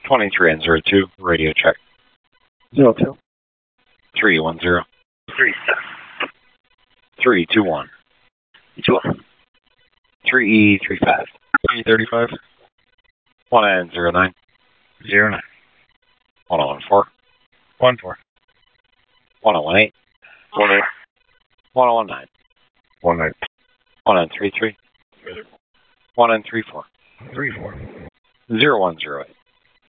23 and 02, radio check. 02. 310. 321. 3E35. 335. 1N09. 09. 1014. 14. 1018. 18. 1019. 19. 1N33. 1N34. 34. 0108.